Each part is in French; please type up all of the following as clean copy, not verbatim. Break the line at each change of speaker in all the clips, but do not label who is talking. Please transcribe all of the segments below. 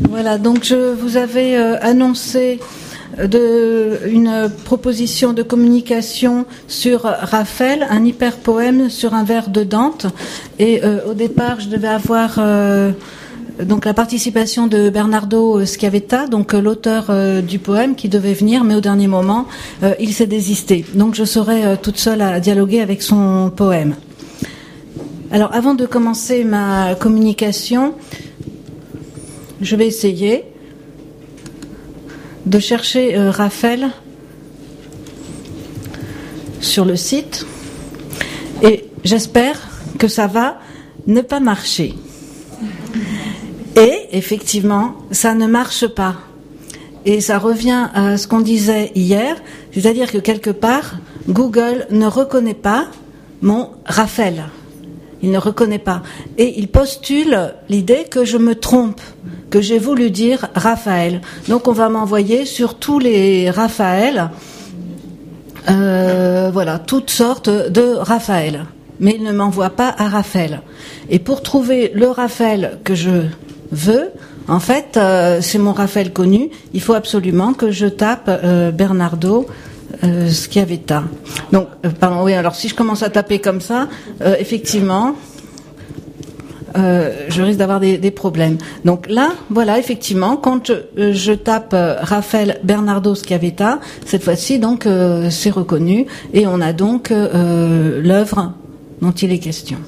Voilà, donc je vous avais annoncé une proposition de communication sur Raphaël, un hyperpoème sur un vers de Dante. Et au départ, je devais avoir donc la participation de Bernardo Schiavetta, donc l'auteur du poème, qui devait venir, mais au dernier moment, il s'est désisté. Donc je serai toute seule à dialoguer avec son poème. Alors, avant de commencer ma communication, je vais essayer de chercher Raphaël sur le site et j'espère que ça va ne pas marcher. Et effectivement, ça ne marche pas. Et ça revient à ce qu'on disait hier, c'est-à-dire que quelque part, Google ne reconnaît pas mon Raphaël. Il ne reconnaît pas. Et il postule l'idée que je me trompe, que j'ai voulu dire Raphaël. Donc on va m'envoyer sur tous les Raphaël, voilà, toutes sortes de Raphaël. Mais il ne m'envoie pas à Raphaël. Et pour trouver le Raphaël que je veux, en fait, c'est mon Raphaël connu, il faut absolument que je tape Bernardo Schiavetta. Donc, pardon, oui, alors si je commence à taper comme ça, effectivement, je risque d'avoir des problèmes. Donc là, voilà, effectivement, quand je tape Raphaël Bernardo Schiavetta, cette fois-ci, donc, c'est reconnu, et on a donc l'œuvre dont il est question.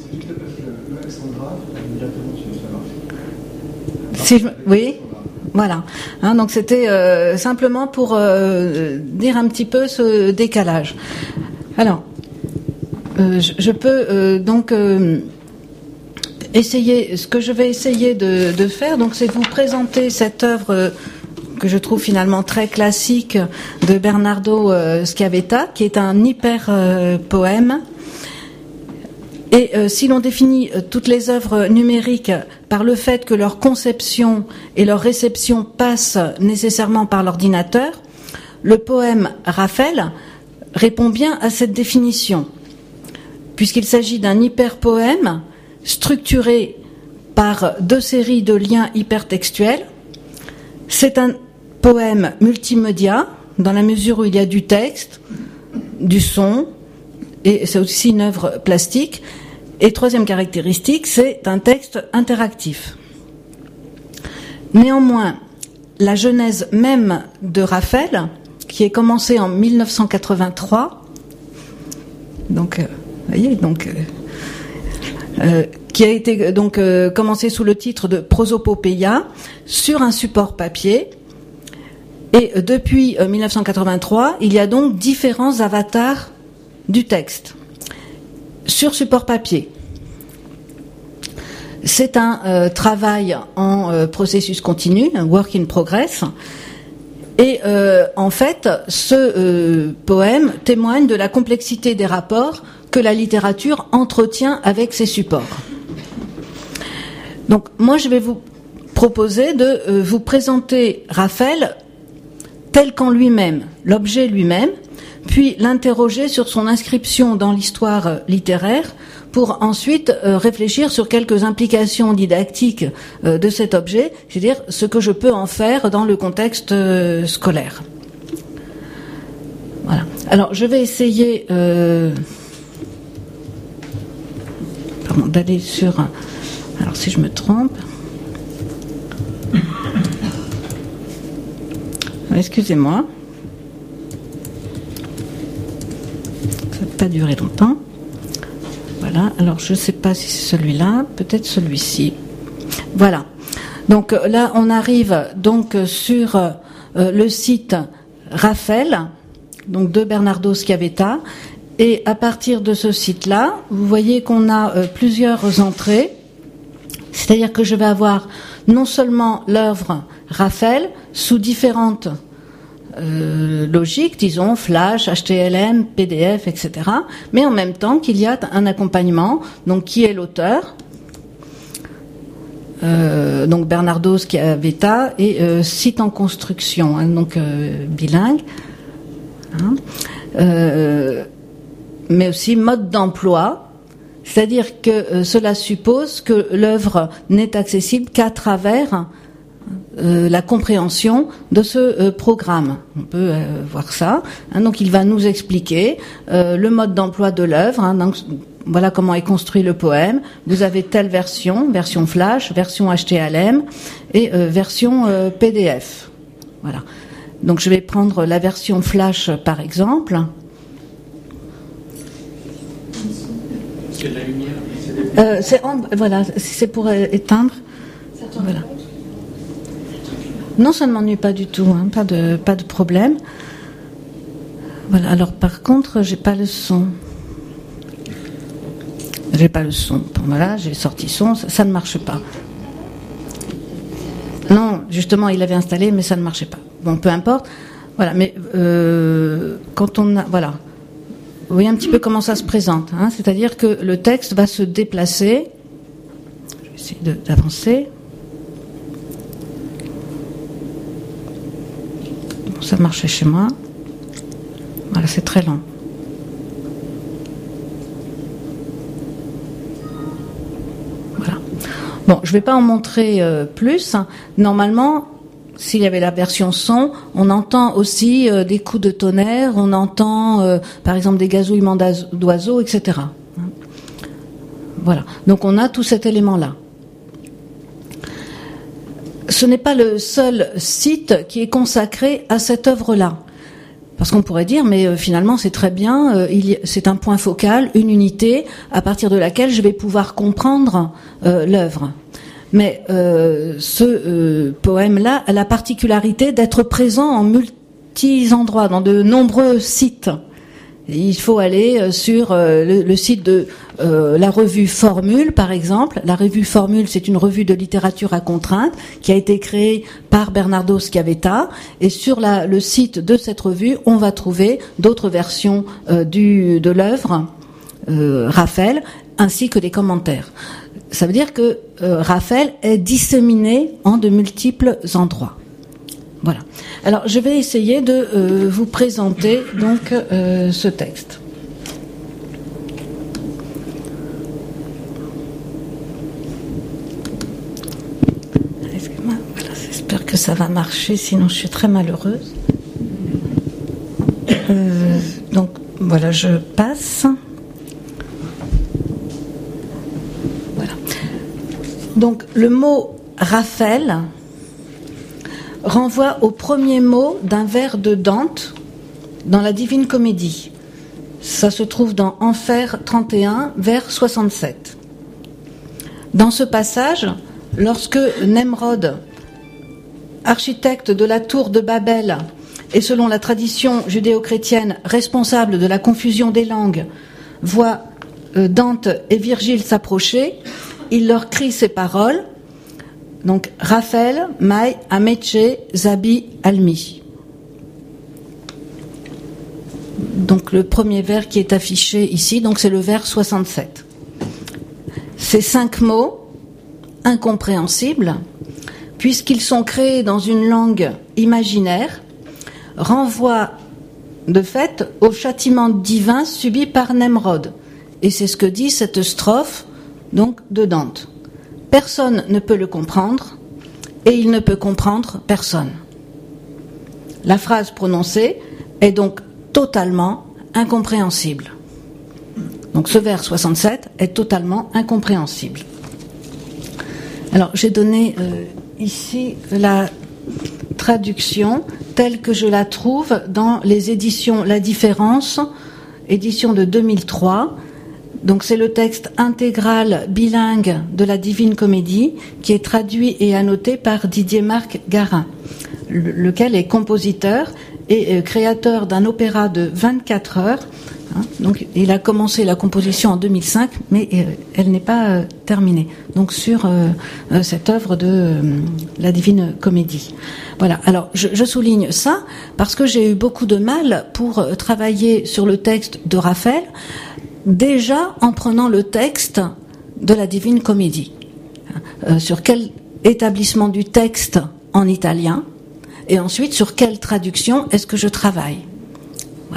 Oui. Voilà. Hein, donc c'était simplement pour dire un petit peu ce décalage. Alors, je peux donc essayer. Ce que je vais essayer de faire, donc, c'est de vous présenter cette œuvre que je trouve finalement très classique de Bernardo Schiavetta, qui est un hyper poème. Et si l'on définit toutes les œuvres numériques par le fait que leur conception et leur réception passent nécessairement par l'ordinateur, le poème Raphaël répond bien à cette définition, puisqu'il s'agit d'un hyperpoème structuré par deux séries de liens hypertextuels. C'est un poème multimédia, dans la mesure où il y a du texte, du son, et c'est aussi une œuvre plastique. Et troisième caractéristique, c'est un texte interactif. Néanmoins, la genèse même de Raphaël, qui est commencée en 1983, donc, voyez, donc, qui a été donc commencée sous le titre de Prosopopeia sur un support papier. Et depuis 1983, il y a donc différents avatars du texte sur support papier. C'est un travail en processus continu, un work in progress, et en fait, ce poème témoigne de la complexité des rapports que la littérature entretient avec ses supports. Donc, moi, je vais vous proposer de vous présenter Raphaël tel qu'en lui-même, l'objet lui-même, puis l'interroger sur son inscription dans l'histoire littéraire pour ensuite réfléchir sur quelques implications didactiques de cet objet, c'est-à-dire ce que je peux en faire dans le contexte scolaire. Voilà. Alors, je vais essayer d'aller sur... Alors, si je me trompe... Excusez-moi. Ça ne va pas durer longtemps. Voilà, alors je ne sais pas si c'est celui-là, peut-être celui-ci. Voilà. Donc là, on arrive donc sur le site Raphaël, donc de Bernardo Schiavetta, et à partir de ce site-là, vous voyez qu'on a plusieurs entrées, c'est-à-dire que je vais avoir non seulement l'œuvre Raphaël sous différentes logique, disons, Flash, HTML, PDF, etc. Mais en même temps qu'il y a un accompagnement, donc qui est l'auteur, donc Bernardo Schiavetta, et site en construction, hein, donc bilingue, hein, mais aussi mode d'emploi, c'est-à-dire que cela suppose que l'œuvre n'est accessible qu'à travers la compréhension de ce programme. On peut voir ça. Donc il va nous expliquer le mode d'emploi de l'œuvre. Donc voilà comment est construit le poème. Vous avez telle version flash, version HTML et version PDF. Voilà. Donc je vais prendre la version flash par exemple.
C'est de la lumière.
Voilà, c'est pour éteindre. Voilà. Non, ça ne m'ennuie pas du tout, pas de problème. Voilà. Alors par contre, j'ai pas le son. Voilà, j'ai sorti son, ça ne marche pas. Non, justement, il l'avait installé, mais ça ne marchait pas. Bon, peu importe. Voilà, mais quand on a, voilà. Vous voyez un petit peu comment ça se présente, c'est-à-dire que le texte va se déplacer. Je vais essayer d'avancer. Bon, ça marchait chez moi. Voilà, c'est très lent. Voilà. Bon, je ne vais pas en montrer plus. Normalement, s'il y avait la version son, on entend aussi des coups de tonnerre, on entend par exemple des gazouillements d'oiseaux, etc. Voilà. Donc on a tout cet élément-là. Ce n'est pas le seul site qui est consacré à cette œuvre-là. Parce qu'on pourrait dire, mais finalement c'est très bien, c'est un point focal, une unité, à partir de laquelle je vais pouvoir comprendre l'œuvre. Mais ce poème-là a la particularité d'être présent en multi-endroits, dans de nombreux sites. Il faut aller sur le site de la revue Formule, par exemple. La revue Formule, c'est une revue de littérature à contrainte qui a été créée par Bernardo Schiavetta. Et sur le site de cette revue, on va trouver d'autres versions de l'œuvre, Raphaël, ainsi que des commentaires. Ça veut dire que Raphaël est disséminé en de multiples endroits. Voilà. Alors, je vais essayer de vous présenter donc ce texte. Excusez-moi, voilà, j'espère que ça va marcher, sinon je suis très malheureuse. Donc, voilà, je passe. Voilà. Donc, le mot Raphaël renvoie au premier mot d'un vers de Dante dans la Divine Comédie. Ça se trouve dans Enfer 31, vers 67. Dans ce passage, lorsque Nemrod, architecte de la tour de Babel, et selon la tradition judéo-chrétienne responsable de la confusion des langues, voit Dante et Virgile s'approcher, il leur crie ces paroles. Donc, Raphaël, Mai, Ameche, Zabi, Almi. Donc, le premier vers qui est affiché ici, donc c'est le vers 67. Ces 5 mots, incompréhensibles, puisqu'ils sont créés dans une langue imaginaire, renvoient de fait au châtiment divin subi par Nemrod. Et c'est ce que dit cette strophe donc, de Dante. Personne ne peut le comprendre, et il ne peut comprendre personne. La phrase prononcée est donc totalement incompréhensible. Donc ce vers 67 est totalement incompréhensible. Alors j'ai donné ici la traduction telle que je la trouve dans les éditions La Différence, édition de 2003. Donc c'est le texte intégral bilingue de la Divine Comédie qui est traduit et annoté par Didier-Marc Garin, lequel est compositeur et créateur d'un opéra de 24 heures. Donc il a commencé la composition en 2005, mais elle n'est pas terminée. Donc sur cette œuvre de la Divine Comédie. Voilà. Alors je souligne ça parce que j'ai eu beaucoup de mal pour travailler sur le texte de Raphaël. Déjà en prenant le texte de la Divine Comédie. Sur quel établissement du texte en italien et ensuite sur quelle traduction est-ce que je travaille. Voilà.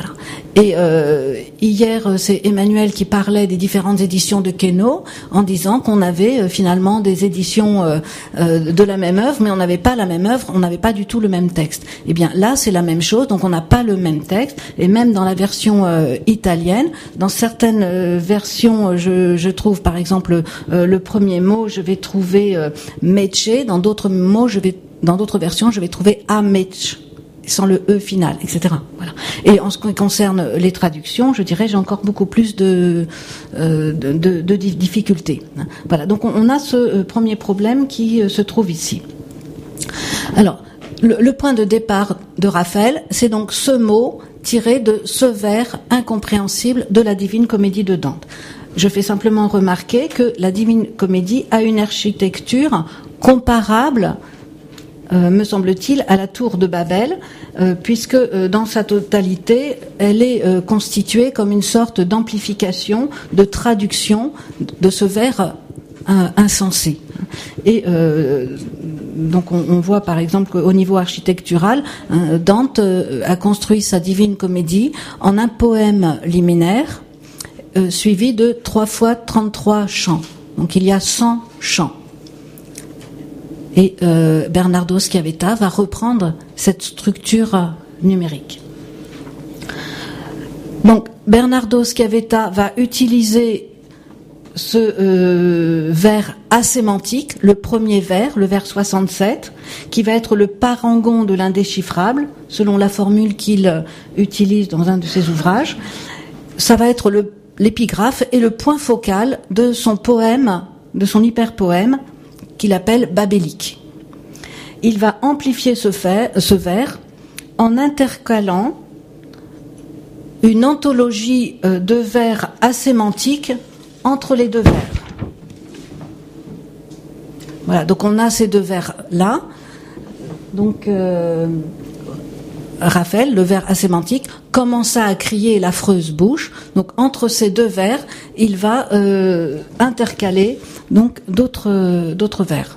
Et hier, c'est Emmanuel qui parlait des différentes éditions de Queneau, en disant qu'on avait finalement des éditions de la même œuvre, mais on n'avait pas la même œuvre, on n'avait pas du tout le même texte. Eh bien là, c'est la même chose, donc on n'a pas le même texte, et même dans la version italienne, dans certaines versions, je trouve par exemple le premier mot, je vais trouver mece, dans d'autres versions, je vais trouver amec, sans le E final, etc. Voilà. Et en ce qui concerne les traductions, je dirais, j'ai encore beaucoup plus de difficultés. Voilà. Donc on a ce premier problème qui se trouve ici. Alors, le point de départ de Raphaël, c'est donc ce mot tiré de ce vers incompréhensible de la Divine Comédie de Dante. Je fais simplement remarquer que la Divine Comédie a une architecture comparable, me semble-t-il, à la tour de Babel, puisque dans sa totalité, elle est constituée comme une sorte d'amplification, de traduction de ce vers insensé. Et donc on voit par exemple qu'au niveau architectural, Dante a construit sa Divine Comédie en un poème liminaire suivi de 3 fois 33 chants. Donc il y a 100 chants. Et Bernardo Schiavetta va reprendre cette structure numérique. Donc Bernardo Schiavetta va utiliser ce vers asémantique, le premier vers, le vers 67, qui va être le parangon de l'indéchiffrable, selon la formule qu'il utilise dans un de ses ouvrages. Ça va être l'épigraphe et le point focal de son poème, de son hyperpoème, qu'il appelle babélique. Il va amplifier ce vers en intercalant une anthologie de vers asémantiques entre les deux vers. Voilà, donc on a ces deux vers-là. Donc Raphaël, le vers asémantique, commença à crier l'affreuse bouche. Donc entre ces deux vers, il va intercaler donc d'autres vers.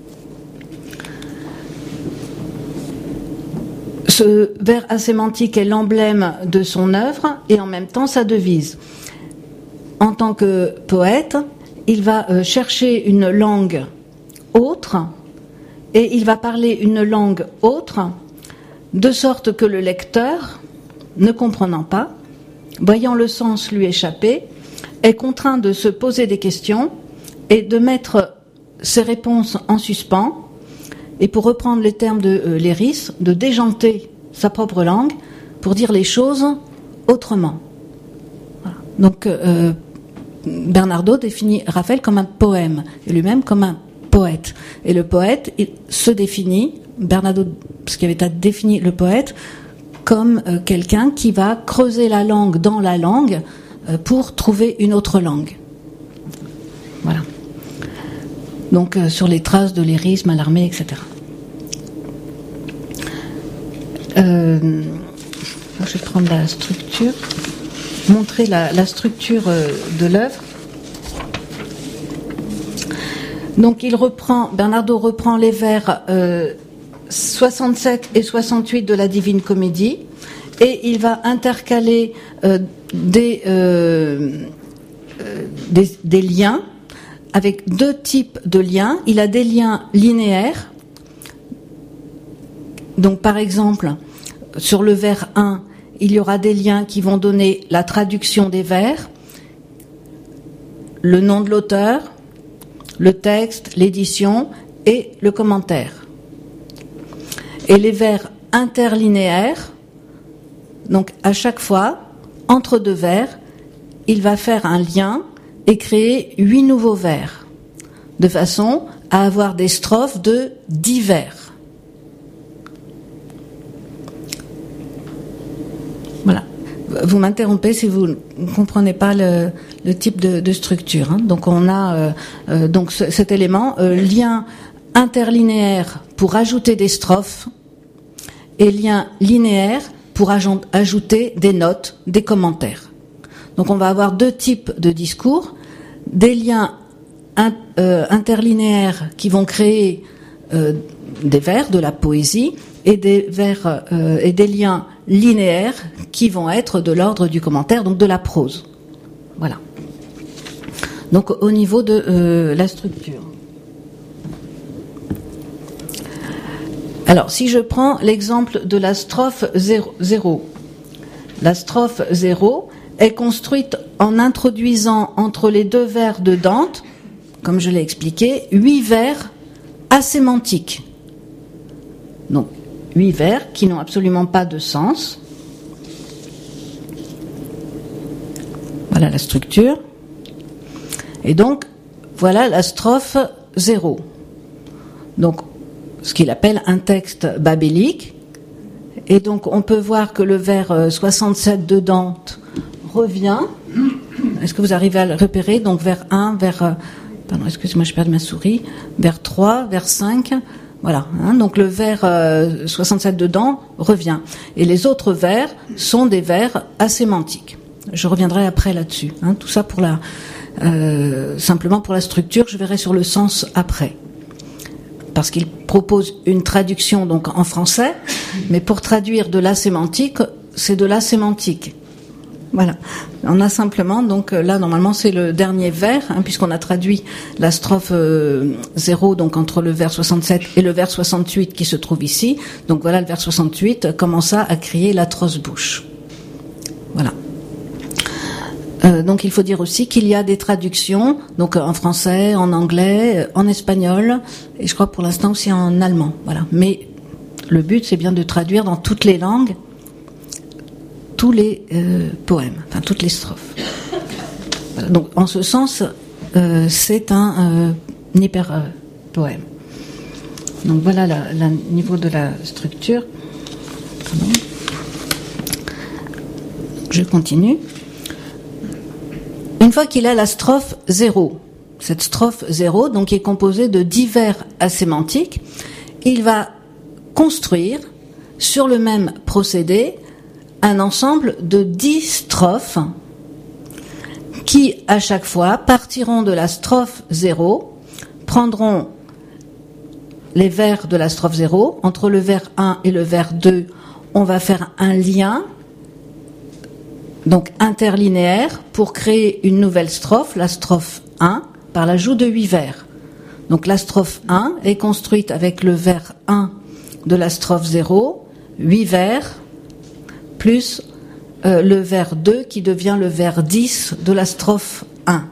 Ce vers asémantique est l'emblème de son œuvre et en même temps sa devise. En tant que poète, il va chercher une langue autre et il va parler une langue autre de sorte que le lecteur, ne comprenant pas, voyant le sens lui échapper, est contraint de se poser des questions et de mettre ses réponses en suspens, et pour reprendre les termes de Léris, de déjanter sa propre langue pour dire les choses autrement. Voilà. Donc Bernardo définit Raphaël comme un poème, et lui-même comme un poète. Et le poète, il se définit, Bernardo Schiavetta définit le poète comme quelqu'un qui va creuser la langue dans la langue pour trouver une autre langue. Voilà. Donc sur les traces de Léris, Mallarmé, etc. Je vais prendre la structure, montrer la structure de l'œuvre. Donc Bernardo reprend les vers 67 et 68 de la Divine Comédie et il va intercaler des liens avec deux types de liens. Il a des liens linéaires. Donc par exemple, sur le vers 1, il y aura des liens qui vont donner la traduction des vers, le nom de l'auteur, le texte, l'édition et le commentaire. Et les vers interlinéaires, donc à chaque fois, entre deux vers, il va faire un lien et créer 8 nouveaux vers, de façon à avoir des strophes de 10 vers. Voilà. Vous m'interrompez si vous ne comprenez pas le type de structure. Hein. Donc on a donc cet élément, lien interlinéaire pour ajouter des strophes et lien linéaire pour ajouter des notes, des commentaires. Donc on va avoir deux types de discours, des liens interlinéaires qui vont créer des vers, de la poésie, et des vers et des liens linéaires qui vont être de l'ordre du commentaire, donc de la prose. Voilà. Donc au niveau de la structure. Alors, si je prends l'exemple de la strophe 0, la strophe 0 est construite en introduisant entre les deux vers de Dante, comme je l'ai expliqué, 8 vers asémantiques. Donc, 8 vers qui n'ont absolument pas de sens. Voilà la structure. Et donc, voilà la strophe 0. Donc, ce qu'il appelle un texte babélique. Et donc, on peut voir que le vers 67 de Dante revient. Est-ce que vous arrivez à le repérer? Donc, vers 1, vers... pardon, excusez-moi, je perds ma souris. Vers 3, vers 5... Voilà, hein, donc le vers 67 dedans revient. Et les autres vers sont des vers asémantiques. Je reviendrai après là-dessus. Hein, tout ça pour simplement pour la structure, je verrai sur le sens après. Parce qu'il propose une traduction donc en français, mais pour traduire de l'asémantique, c'est de l'asémantique. Voilà. On a simplement, donc là, normalement, c'est le dernier vers, hein, puisqu'on a traduit la strophe 0, donc entre le vers 67 et le vers 68 qui se trouve ici. Donc voilà, le vers 68 commença à crier l'atroce bouche. Voilà. Donc il faut dire aussi qu'il y a des traductions, donc en français, en anglais, en espagnol, et je crois pour l'instant aussi en allemand. Voilà. Mais le but, c'est bien de traduire dans toutes les langues tous les poèmes, enfin toutes les strophes. Voilà, donc en ce sens, c'est un hyper poème. Donc voilà le niveau de la structure. Je continue. Une fois qu'il a la strophe 0, cette strophe 0, donc qui est composée de 10 vers asémantiques, il va construire sur le même procédé un ensemble de 10 strophes qui, à chaque fois, partiront de la strophe 0, prendront les vers de la strophe 0, entre le vers 1 et le vers 2, on va faire un lien, donc interlinéaire, pour créer une nouvelle strophe, la strophe 1, par l'ajout de 8 vers. Donc la strophe 1 est construite avec le vers 1 de la strophe 0, 8 vers, plus le vers 2 qui devient le vers 10 de la strophe 1.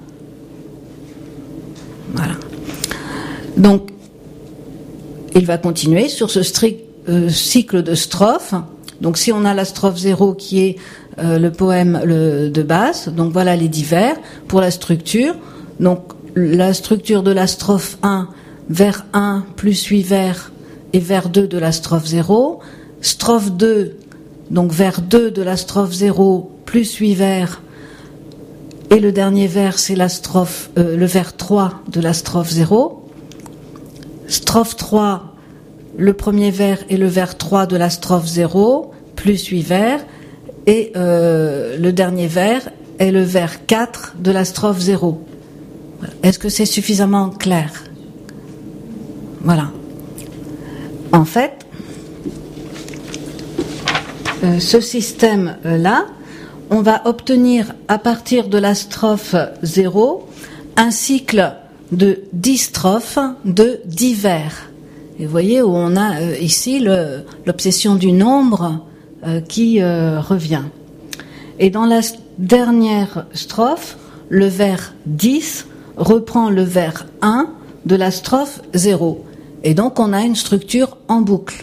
Voilà. Donc, il va continuer sur ce strict cycle de strophes. Donc, si on a la strophe 0 qui est le poème de base, donc voilà les 10 vers. Pour la structure, donc la structure de la strophe 1, vers 1 plus 8 vers et vers 2 de la strophe 0. Strophe 2, donc vers 2 de la strophe 0 plus 8 vers, et le dernier vers c'est la strophe, le vers 3 de la strophe 0. Strophe 3, le premier vers et le vers 3 de la strophe 0 plus 8 vers, et le dernier vers est le vers 4 de la strophe 0. Est-ce que c'est suffisamment clair? Voilà. En fait, ce système-là, on va obtenir à partir de la strophe 0 un cycle de 10 strophes de 10 vers. Et vous voyez où on a ici l'obsession du nombre qui revient. Et dans la dernière strophe, le vers 10 reprend le vers 1 de la strophe 0. Et donc on a une structure en boucle.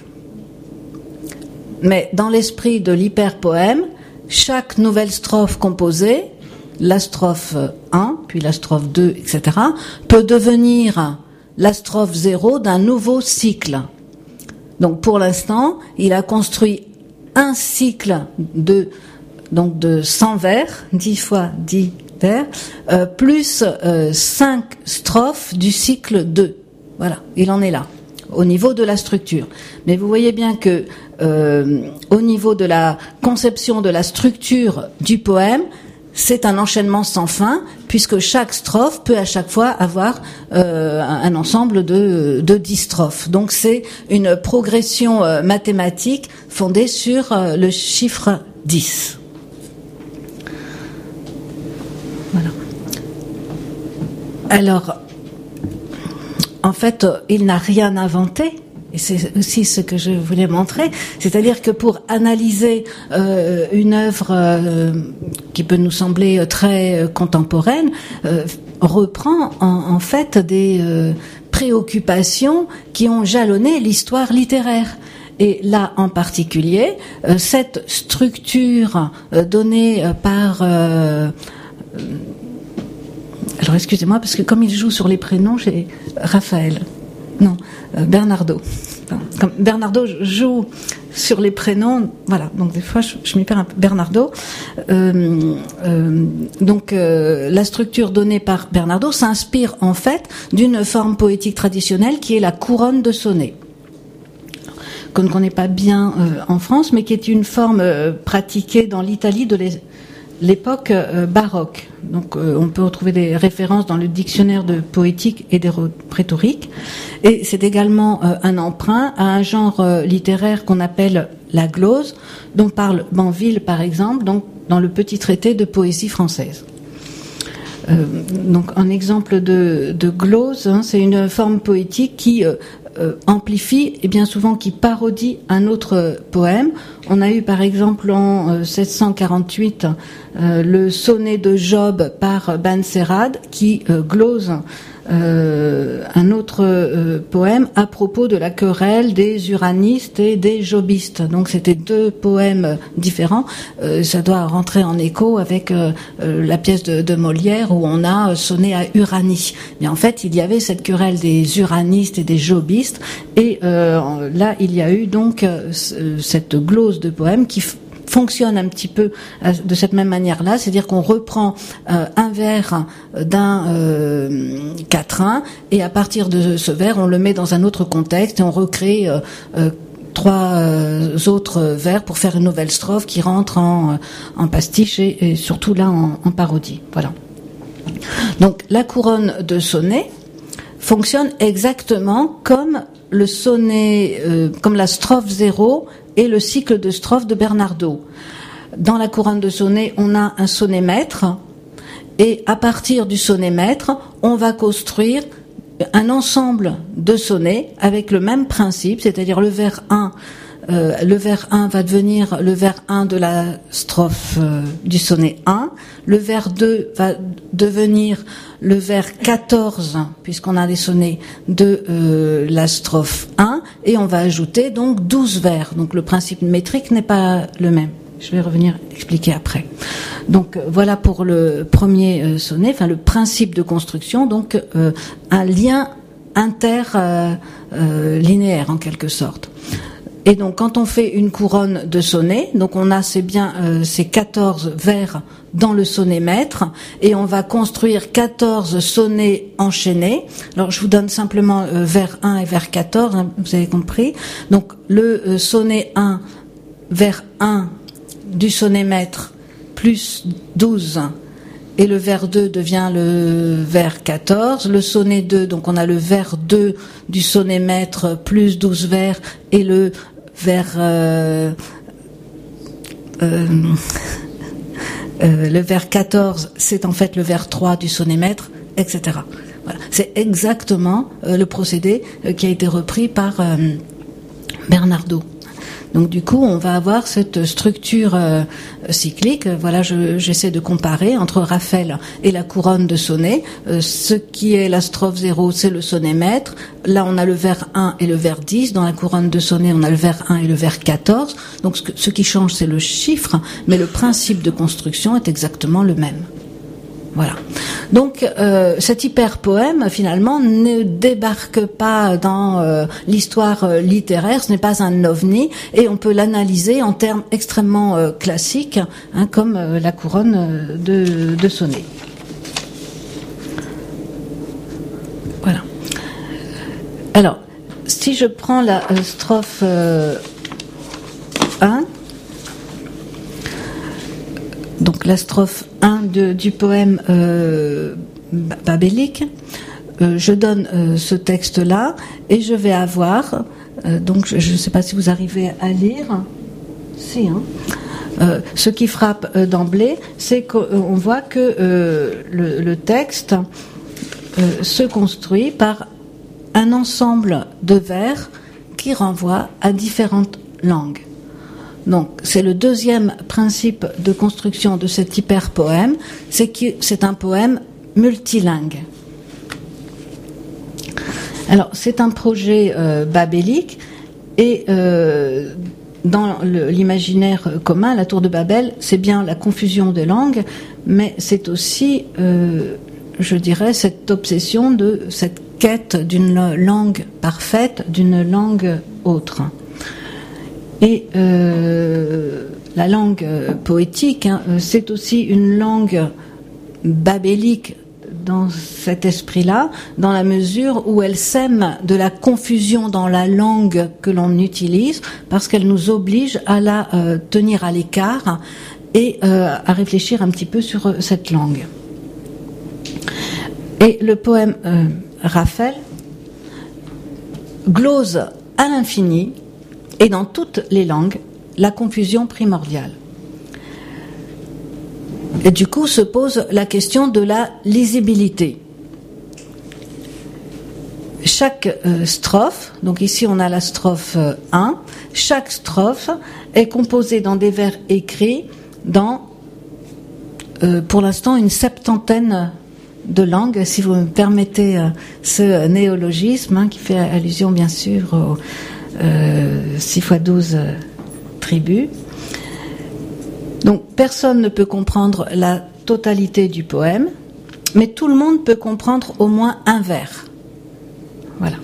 Mais dans l'esprit de l'hyperpoème, chaque nouvelle strophe composée, la strophe 1, puis la strophe 2, etc., peut devenir la strophe 0 d'un nouveau cycle. Donc pour l'instant, il a construit un cycle de 100 vers, 10 fois 10 vers, plus 5 strophes du cycle 2. Voilà, il en est là, au niveau de la structure. Mais vous voyez bien que au niveau de la conception de la structure du poème, c'est un enchaînement sans fin, puisque chaque strophe peut à chaque fois avoir un ensemble de 10 strophes. Donc c'est une progression mathématique fondée sur le chiffre 10. Voilà. Alors, en fait, il n'a rien inventé. Et c'est aussi ce que je voulais montrer, c'est-à-dire que pour analyser une œuvre qui peut nous sembler très contemporaine, reprend en fait des préoccupations qui ont jalonné l'histoire littéraire. Et là, en particulier, cette structure donnée par... alors, excusez-moi, parce que comme il joue sur les prénoms, j'ai Raphaël. Non, Bernardo. Comme Bernardo joue sur les prénoms, voilà. Donc des fois, je m'y perds un peu. Bernardo. La structure donnée par Bernardo s'inspire en fait d'une forme poétique traditionnelle qui est la couronne de sonnet, qu'on ne connaît pas bien en France, mais qui est une forme pratiquée dans l'Italie de l'époque baroque. Donc on peut retrouver des références dans le dictionnaire de poétique et de rhétorique. Et c'est également un emprunt à un genre littéraire qu'on appelle la glose, dont parle Banville par exemple, donc dans le petit traité de poésie française. Donc un exemple de glose, c'est une forme poétique qui amplifie et bien souvent qui parodie un autre poème. On a eu par exemple en 1748 le sonnet de Job par Benserade qui glose un autre poème à propos de la querelle des uranistes et des jobistes. Donc c'était deux poèmes différents. Ça doit rentrer en écho avec la pièce de Molière où on a sonné à Uranie. Mais en fait, il y avait cette querelle des uranistes et des jobistes. Et là, il y a eu donc cette glose de poèmes qui fonctionne un petit peu de cette même manière-là, c'est-à-dire qu'on reprend un vers d'un quatrain et à partir de ce vers, on le met dans un autre contexte et on recrée trois autres vers pour faire une nouvelle strophe qui rentre en pastiche et surtout là en parodie. Voilà. Donc la couronne de sonnet fonctionne exactement comme le sonnet, comme la strophe 0 et le cycle de strophes de Bernardo. Dans la couronne de sonnet, on a un sonnet maître, et à partir du sonnet maître, on va construire un ensemble de sonnets avec le même principe, c'est-à-dire le vers 1. Le vers 1 va devenir le vers 1 de la strophe du sonnet 1. Le vers 2 va devenir le vers 14, puisqu'on a des sonnets de la strophe 1. Et on va ajouter donc 12 vers. Donc le principe métrique n'est pas le même. Je vais revenir expliquer après. Donc voilà pour le premier sonnet, enfin le principe de construction, donc un lien interlinéaire en quelque sorte. Et donc, quand on fait une couronne de sonnet, donc on a ces 14 vers dans le sonnet maître, et on va construire 14 sonnets enchaînés. Alors, je vous donne simplement vers 1 et vers 14, hein, vous avez compris. Donc, le sonnet 1, vers 1 du sonnet maître, plus 12, et le vers 2 devient le vers 14. Le sonnet 2, donc on a le vers 2 du sonnet maître, plus 12 vers, et le vers le vers 14, c'est en fait le vers 3 du sonnet maître, etc. Voilà. C'est exactement le procédé qui a été repris par Bernardo. Donc du coup, on va avoir cette structure cyclique. Voilà, j'essaie de comparer entre Raphaël et la couronne de sonnet. Ce qui est la strophe 0, c'est le sonnet maître. Là, on a le vers 1 et le vers 10. Dans la couronne de sonnet, on a le vers 1 et le vers 14. Donc ce qui change, c'est le chiffre, mais le principe de construction est exactement le même. Voilà. Donc cet hyperpoème finalement ne débarque pas dans l'histoire littéraire, ce n'est pas un ovni, et on peut l'analyser en termes extrêmement classiques, hein, comme la couronne de sonnet. Voilà. Alors, si je prends la strophe 1, donc la strophe 1 du poème babélique. Je donne ce texte-là et je vais avoir, donc je ne sais pas si vous arrivez à lire, si, hein. Ce qui frappe d'emblée, c'est qu'on voit que le texte se construit par un ensemble de vers qui renvoient à différentes langues. Donc, c'est le deuxième principe de construction de cet hyperpoème, c'est que c'est un poème multilingue. Alors, c'est un projet babélique et dans l'imaginaire commun, la tour de Babel, c'est bien la confusion des langues, mais c'est aussi, je dirais, cette obsession de cette quête d'une langue parfaite, d'une langue autre. Et la langue poétique, hein, c'est aussi une langue babélique dans cet esprit-là, dans la mesure où elle sème de la confusion dans la langue que l'on utilise, parce qu'elle nous oblige à la tenir à l'écart et à réfléchir un petit peu sur cette langue. Et le poème Raphaël glose à l'infini et dans toutes les langues la confusion primordiale. Et du coup se pose la question de la lisibilité. Chaque strophe, donc ici on a la strophe 1, chaque strophe est composée dans des vers écrits dans, pour l'instant, une septantaine de langues, si vous me permettez ce néologisme, hein, qui fait allusion bien sûr aux 6 x 12 tribus. Donc personne ne peut comprendre la totalité du poème, mais tout le monde peut comprendre au moins un vers. Voilà.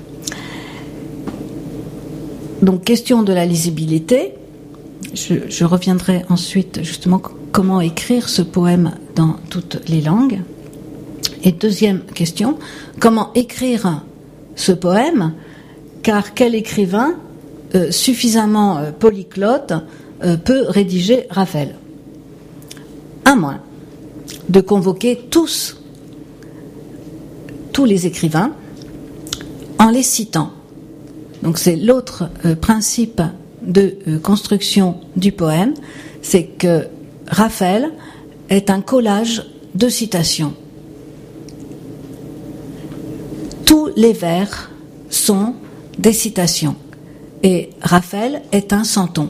Donc question de la lisibilité, je reviendrai ensuite justement comment écrire ce poème dans toutes les langues. Et deuxième question, comment écrire ce poème, car quel écrivain suffisamment polyglotte peut rédiger Raphaël, à moins de convoquer tous les écrivains en les citant. Donc c'est l'autre principe de construction du poème, c'est que Raphaël est un collage de citations. Tous les vers sont des citations et Raphaël est un centon.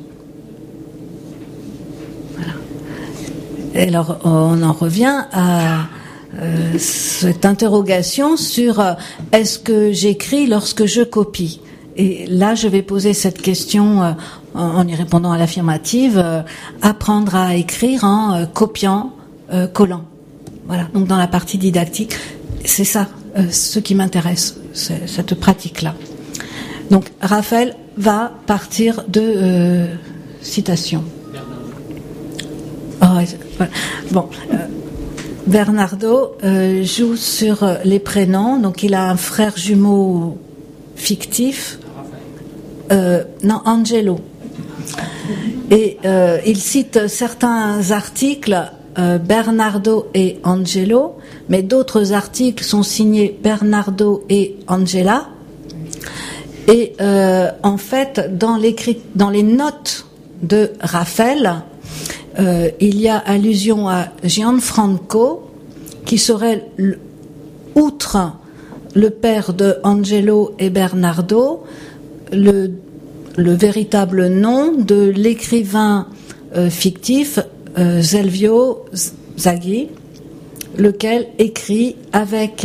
Voilà. Et alors on en revient à cette interrogation sur est-ce que j'écris lorsque je copie. Et là je vais poser cette question en y répondant à l'affirmative, apprendre à écrire en copiant, collant. Voilà, donc dans la partie didactique, c'est ça ce qui m'intéresse, c'est cette pratique-là. Donc Raphaël va partir de citations. Oh, voilà. Bon, Bernardo joue sur les prénoms, donc il a un frère jumeau fictif, non, Angelo. Et il cite certains articles, Bernardo et Angelo, mais d'autres articles sont signés Bernardo et Angela. Et en fait, dans les notes de Raphaël, il y a allusion à Gianfranco, qui serait, outre le père de Angelo et Bernardo, le véritable nom de l'écrivain fictif Zelvio Zaghi, lequel écrit avec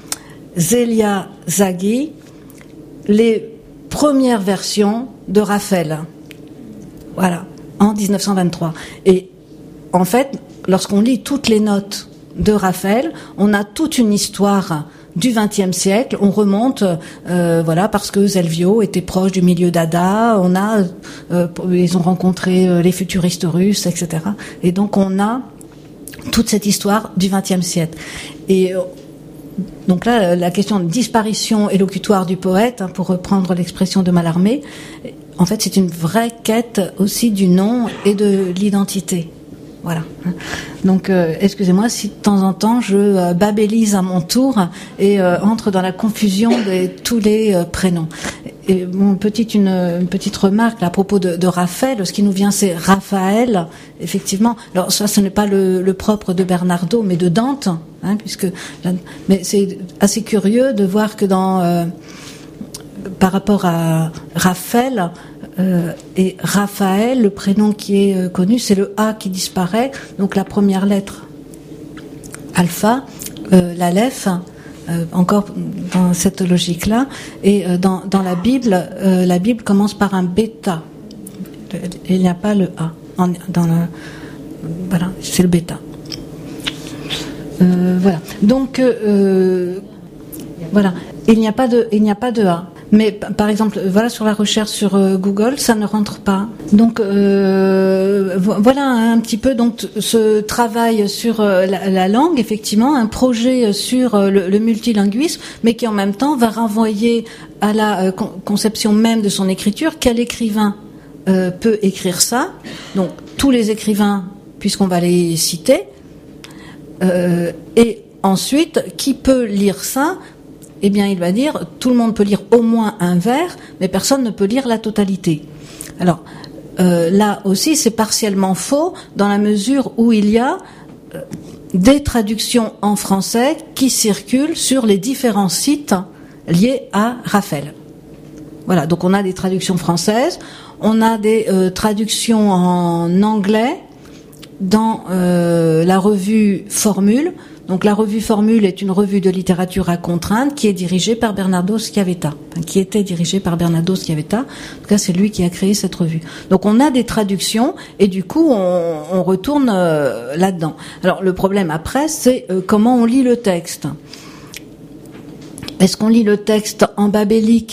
Zelia Zaghi les premières versions de Raphaël. Voilà, en 1923. Et en fait, lorsqu'on lit toutes les notes de Raphaël, on a toute une histoire du XXe siècle. On remonte, voilà, parce que Zelvio était proche du milieu Dada. Ils ont rencontré les futuristes russes, etc. Et donc on a toute cette histoire du XXe siècle. Et donc là, la question de disparition élocutoire du poète, hein, pour reprendre l'expression de Mallarmé, en fait, c'est une vraie quête aussi du nom et de l'identité. Voilà. Donc, excusez-moi si de temps en temps je babélise à mon tour et entre dans la confusion de tous les prénoms. Et bon, une petite remarque là, à propos de Raphaël. Ce qui nous vient, c'est Raphaël, effectivement. Alors ça, ce n'est pas le propre de Bernardo, mais de Dante, hein, mais c'est assez curieux de voir que par rapport à Raphaël et Raphaël, le prénom qui est connu, c'est le A qui disparaît. Donc la première lettre, alpha, l'aleph. Encore dans cette logique-là, et dans la Bible commence par un bêta. Il n'y a pas le A. Voilà, c'est le bêta. Voilà. Donc voilà, il n'y a pas de A. Mais par exemple, voilà, sur la recherche sur Google, ça ne rentre pas. Donc voilà un petit peu donc ce travail sur la langue, effectivement, un projet sur le multilinguisme, mais qui en même temps va renvoyer à la conception même de son écriture. Quel écrivain peut écrire ça? Donc tous les écrivains, puisqu'on va les citer, et ensuite qui peut lire ça? Eh bien, il va dire, tout le monde peut lire au moins un vers, mais personne ne peut lire la totalité. Alors, là aussi, c'est partiellement faux, dans la mesure où il y a des traductions en français qui circulent sur les différents sites liés à Raphaël. Voilà, donc on a des traductions françaises, on a des traductions en anglais dans la revue Formule. Donc la revue Formule est une revue de littérature à contrainte qui est dirigée par Bernardo Schiavetta, qui était dirigée par Bernardo Schiavetta. En tout cas, c'est lui qui a créé cette revue. Donc on a des traductions et du coup on retourne là-dedans. Alors le problème après, c'est comment on lit le texte. Est-ce qu'on lit le texte en babélique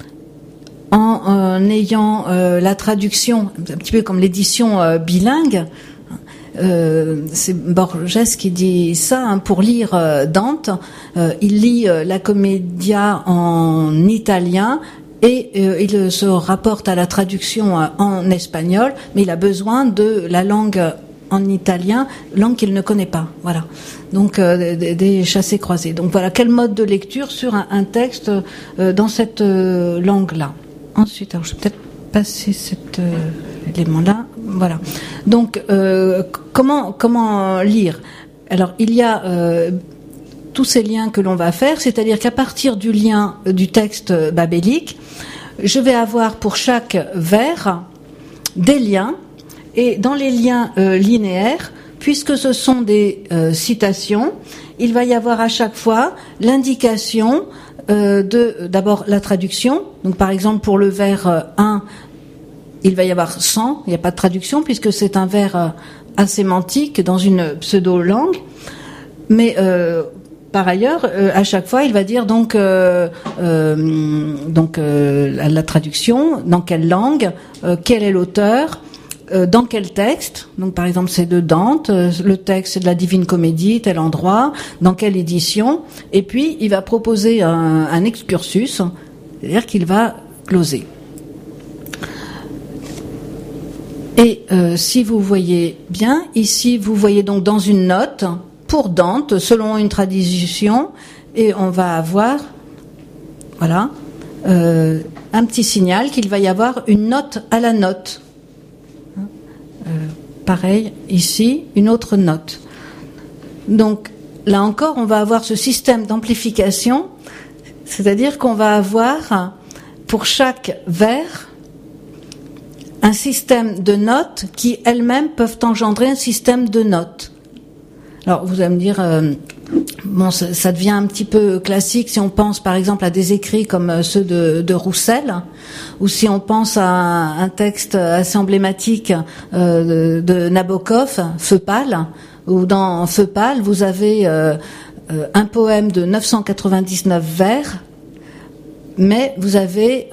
en ayant la traduction, un petit peu comme l'édition bilingue? C'est Borges qui dit ça, hein, pour lire Dante, il lit la Commedia en italien et il se rapporte à la traduction en espagnol, mais il a besoin de la langue en italien, langue qu'il ne connaît pas. Voilà. Donc des chassés-croisés. Donc voilà, quel mode de lecture sur un texte dans cette langue-là. Ensuite, alors je vais peut-être passer cet élément-là. Voilà. Donc, comment lire? Alors, il y a tous ces liens que l'on va faire, c'est-à-dire qu'à partir du lien du texte babélique, je vais avoir pour chaque vers des liens, et dans les liens linéaires, puisque ce sont des citations, il va y avoir à chaque fois l'indication d'abord la traduction. Donc, par exemple, pour le vers 1, il va y avoir 100, il n'y a pas de traduction puisque c'est un vers asémantique dans une pseudo-langue. Mais par ailleurs, à chaque fois, il va dire donc la traduction, dans quelle langue, quel est l'auteur, dans quel texte. Donc par exemple, c'est de Dante, le texte c'est de la Divine Comédie, tel endroit, dans quelle édition. Et puis, il va proposer un excursus, c'est-à-dire qu'il va gloser. Et si vous voyez bien, ici, vous voyez donc dans une note, pour Dante, selon une tradition, et on va avoir, voilà, un petit signal qu'il va y avoir une note à la note. Pareil, ici, une autre note. Donc, là encore, on va avoir ce système d'amplification, c'est-à-dire qu'on va avoir, pour chaque vers, un système de notes qui elles-mêmes peuvent engendrer un système de notes. Alors vous allez me dire, bon, ça devient un petit peu classique si on pense par exemple à des écrits comme ceux de Roussel, ou si on pense à un texte assez emblématique de Nabokov, Feu pâle, où dans Feu pâle vous avez un poème de 999 vers, mais vous avez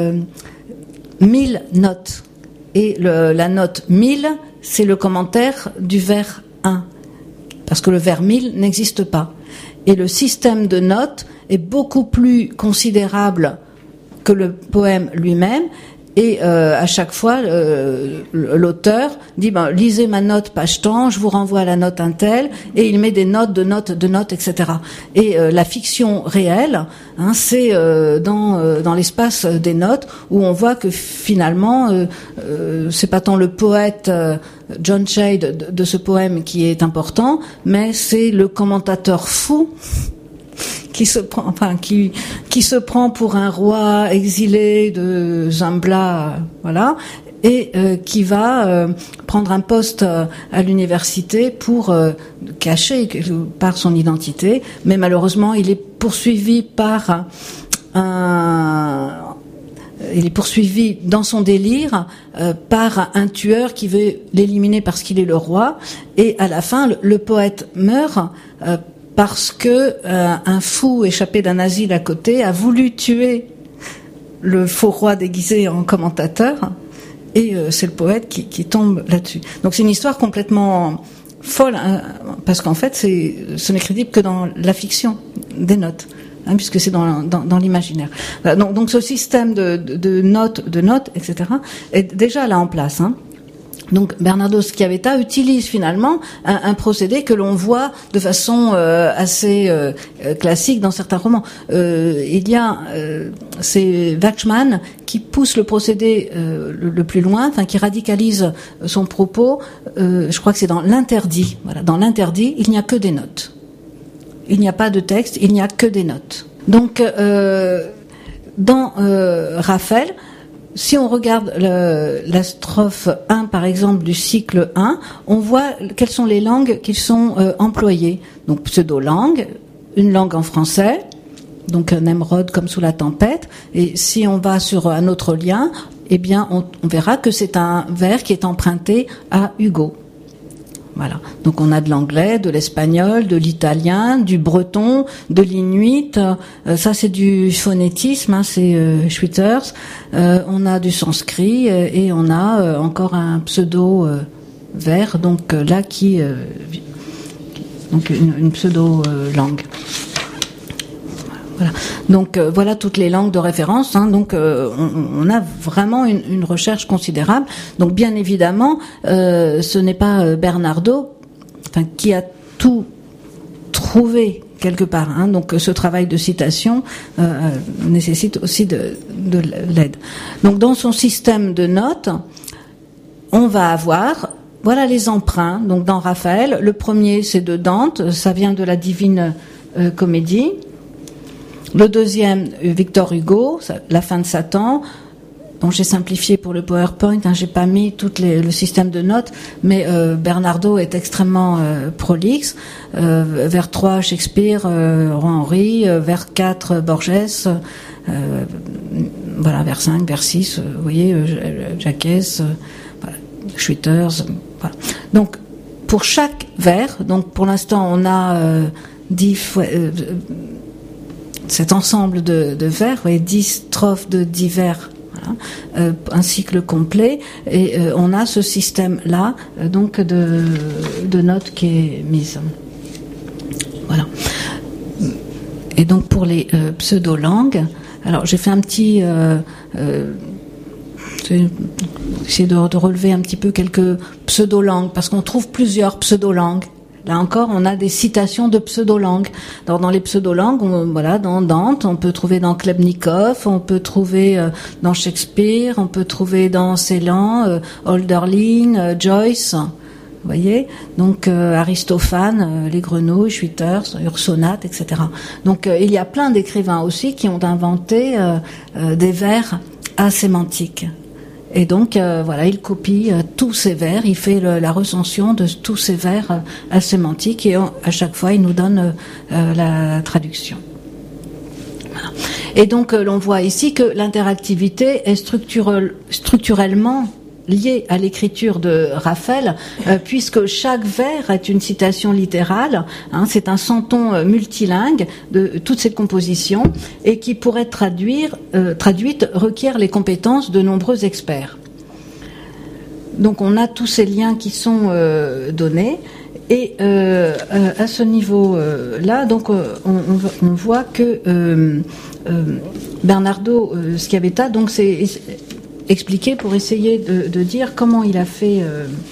1000 notes. Et la note 1000, c'est le commentaire du vers 1. Parce que le vers 1000 n'existe pas. Et le système de notes est beaucoup plus considérable que le poème lui-même. Et à chaque fois, l'auteur dit lisez ma note page tant, je vous renvoie à la note un tel, et il met des notes, de notes, etc. Et la fiction réelle, c'est dans l'espace des notes où on voit que finalement, c'est pas tant le poète John Shade de ce poème qui est important, mais c'est le commentateur fou qui se prend pour un roi exilé de Zambla, voilà, et qui va prendre un poste à l'université pour cacher par son identité, mais malheureusement il est poursuivi dans son délire par un tueur qui veut l'éliminer parce qu'il est le roi, et à la fin le poète meurt parce que un fou échappé d'un asile à côté a voulu tuer le faux roi déguisé en commentateur, et c'est le poète qui tombe là-dessus. Donc c'est une histoire complètement folle, parce qu'en fait ce n'est crédible que dans la fiction des notes, puisque c'est dans l'imaginaire. Donc ce système de notes, etc. est déjà là en place. Donc Bernardo Schiavetta utilise finalement un procédé que l'on voit de façon assez classique dans certains romans. Il y a c'est Wachsman qui pousse le procédé le plus loin, qui radicalise son propos. Je crois que c'est dans l'interdit. Voilà, dans l'interdit, il n'y a que des notes. Il n'y a pas de texte, il n'y a que des notes. Donc dans Raphaël, si on regarde la strophe 1, par exemple, du cycle 1, on voit quelles sont les langues qui sont employées. Donc, pseudo-langue, une langue en français, donc Nemrod comme sous la tempête. Et si on va sur un autre lien, eh bien, on verra que c'est un vers qui est emprunté à Hugo. Voilà. Donc on a de l'anglais, de l'espagnol, de l'italien, du breton, de l'inuit. Ça c'est du phonétisme, c'est Schwitters. On a du sanskrit et on a encore un pseudo vers. Donc là donc une pseudo langue. Voilà. Donc voilà toutes les langues de référence. Donc on a vraiment une recherche considérable. Donc bien évidemment, ce n'est pas Bernardo, qui a tout trouvé quelque part. Donc ce travail de citation nécessite aussi de l'aide. Donc dans son système de notes, on va avoir voilà les emprunts. Donc dans Raphaël, le premier c'est de Dante, ça vient de la Divine Comédie. Le deuxième, Victor Hugo, la fin de Satan. Bon, j'ai simplifié pour le PowerPoint, j'ai pas mis le système de notes, mais Bernardo est extrêmement prolixe. Vers 3, Shakespeare, Roi Henri, vers 4, Borges, voilà, vers 5, vers 6, vous voyez, Jacques, voilà, Schwitters, voilà. Donc, pour chaque vers, donc pour l'instant on a 10 fois... cet ensemble de vers, vous voyez, 10 strophes de 10 vers, voilà, un cycle complet, et on a ce système-là, donc de notes qui est mise. Voilà. Et donc pour les pseudo-langues, alors j'ai fait un petit... essayer de relever un petit peu quelques pseudo-langues, parce qu'on trouve plusieurs pseudo-langues. Là encore, on a des citations de pseudo-langues. Dans les pseudo-langues, voilà, dans Dante, on peut trouver dans Klebnikov, on peut trouver dans Shakespeare, on peut trouver dans Celan, Hölderlin, Joyce, vous voyez. Donc Aristophane, les grenouilles, Schwitters, Ursonate, etc. Donc il y a plein d'écrivains aussi qui ont inventé des vers asémantiques. Et donc, voilà, il copie tous ces vers, il fait la recension de tous ces vers asémantiques, et à chaque fois, il nous donne la traduction. Voilà. Et donc, l'on voit ici que l'interactivité est structurellement liée à l'écriture de Raphaël, puisque chaque vers est une citation littérale, c'est un centon multilingue de toute cette composition, et qui, pour être traduite, requiert les compétences de nombreux experts. Donc on a tous ces liens qui sont donnés, et à ce niveau-là, donc on voit que Bernardo Schiavetta, donc expliquer, pour essayer de dire comment il a fait